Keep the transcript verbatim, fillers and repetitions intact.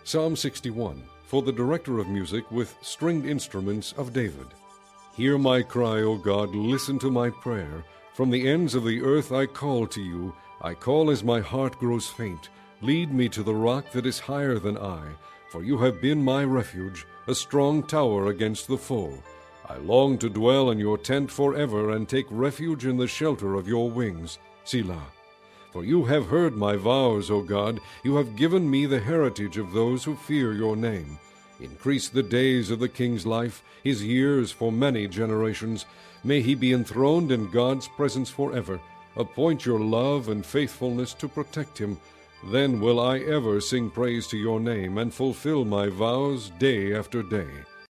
Psalm sixty-one, for the director of music with stringed instruments of David. Hear my cry, O God, listen to my prayer. From the ends of the earth I call to you. I call as my heart grows faint. Lead me to the rock that is higher than I, for you have been my refuge, a strong tower against the foe. I long to dwell in your tent forever and take refuge in the shelter of your wings. Selah. For you have heard my vows, O God. You have given me the heritage of those who fear your name. Increase the days of the king's life, his years for many generations. May he be enthroned in God's presence forever. Appoint your love and faithfulness to protect him. Then will I ever sing praise to your name and fulfill my vows day after day.